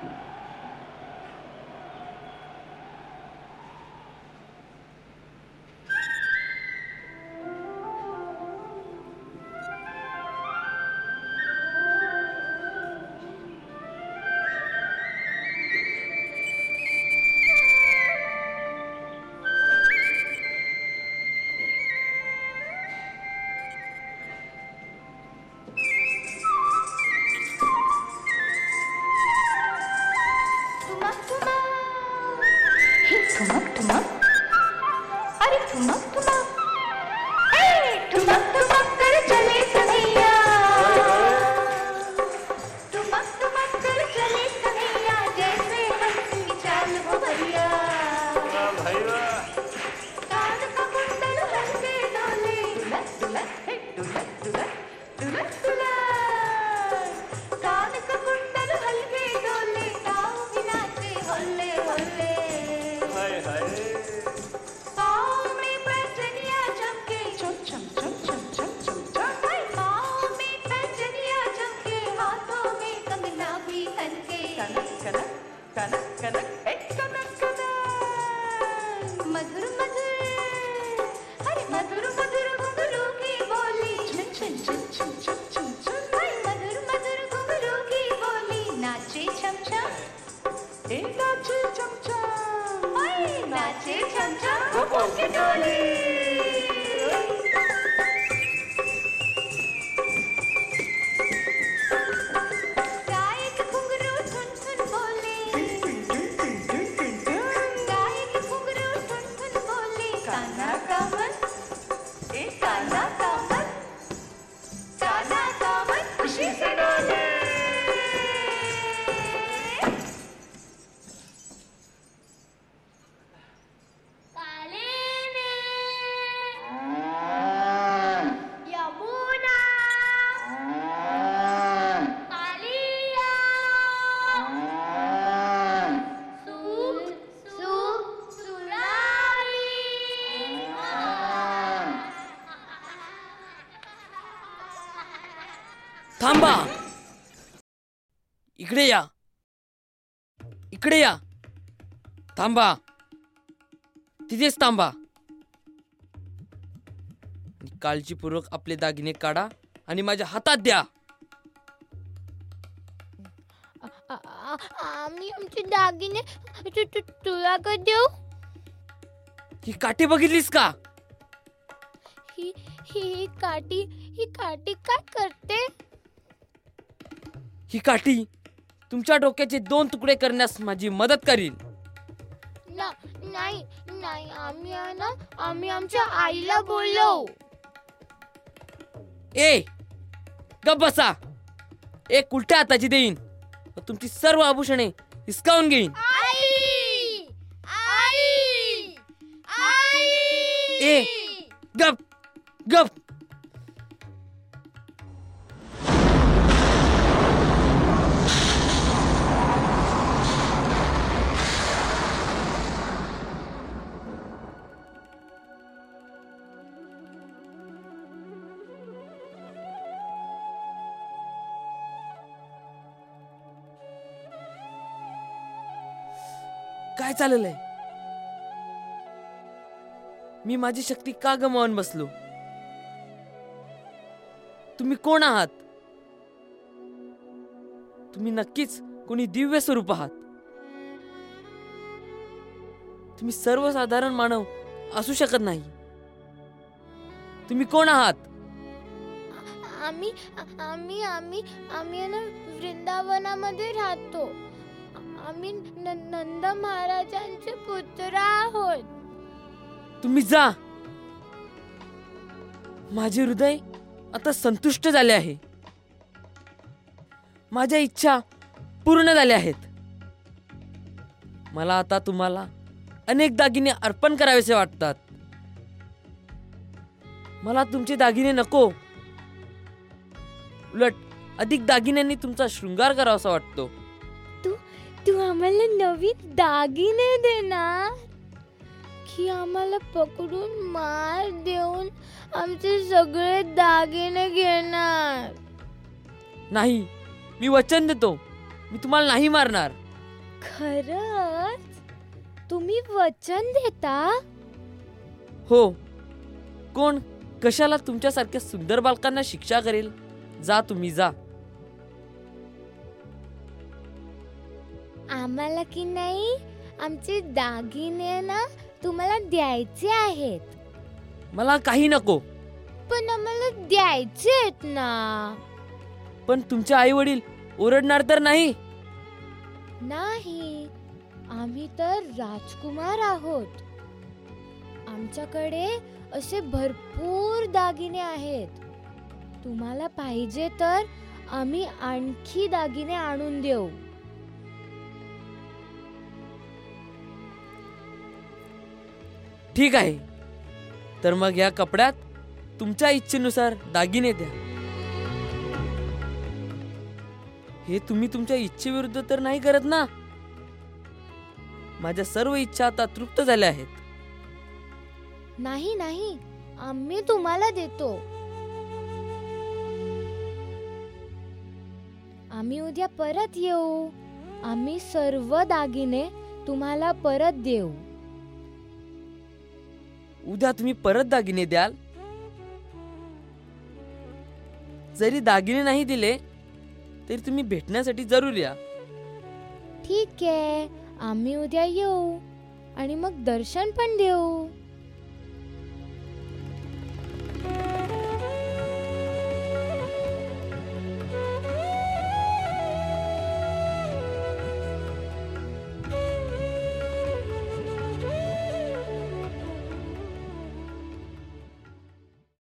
थांबा, इकडे या, इकडे या. थांबा, तिथेच थांबा. काळजीपूर्वक आपले दागिने काढा आणि माझ्या हातात द्या. आम्ही आमचे दागिने तुला का देऊ? ही काठी बघितलीस का? ही काठी काय करते? ही काठी तुमच्या डोक्याचे 2 तुकडे करण्यास माझी मदत करील. नाही, आम्ही आमच्या आईला बोललो. गप बसा. एक उलट्या हाताची देईन, तुमची सर्व आभूषणे हिसकावून घेईन. गप गप. काय चाललंय? मी माझी शक्ती का गमावून बसलो? तुम्ही कोण आहात? तुम्ही नक्कीच कोणी दिव्य स्वरूप आहात. तुम्ही सर्वसाधारण मानव असू शकत नाही. तुम्ही कोण आहात? आम्ही वृंदावनामध्ये राहतो. आम्ही नंद महाराजांचे पुत्र आहोत. तुम्ही जा. माझे हृदय आता संतुष्ट झाले आहे. माझ्या इच्छा पूर्ण झाल्या आहेत. मला आता तुम्हाला अनेक दागिने अर्पण करावेसे वाटतात. मला तुमचे दागिने नको. उलट अधिक दागिन्यांनी तुमचा शृंगार करावासा वाटतो. तू आम्हाला नवीन दागिने देणार की आम्हाला पकडून मार देऊन आमचे सगळे दागिने घेणार? नाही, मी वचन देतो. मी तुम्हाला नाही मारणार. खरंच तुम्ही वचन देता? हो. कोण कशाला तुमच्यासारख्या सुंदर बालकांना शिक्षा करेल? जा तुम्ही जा. आम्हाला की नाही आमचे दागिने ना तुम्हाला द्यायचे आहेत. मला काही नको. पण आम्हाला द्यायचे आहेत ना. पण तुमचे आई वडील ओरडणार तर नाही? नाही, आम्ही तर राजकुमार आहोत. आमच्याकडे असे भरपूर दागिने आहेत. तुम्हाला पाहिजे तर आम्ही आणखी दागिने आणून देऊ. ठीक आहे. तर मग या कपड्यात तुमच्या इच्छेनुसार दागिने द्या. हे तुम्ही तुमच्या इच्छेविरुद्ध तर नाही करत ना? माझ्या सर्व इच्छा आता तृप्त झाल्या आहेत. नाही नाही, आम्ही तुम्हाला देतो. आम्ही उद्या परत येऊ. आम्ही सर्व दागिने तुम्हाला परत देऊ. उद्या तुम्ही परत दागिने द्याल? जरी दागिने नाही दिले तरी तुम्ही भेटण्यासाठी जरूर या. ठीक आहे, आम्ही उद्या येऊ आणि मग दर्शन पण देऊ.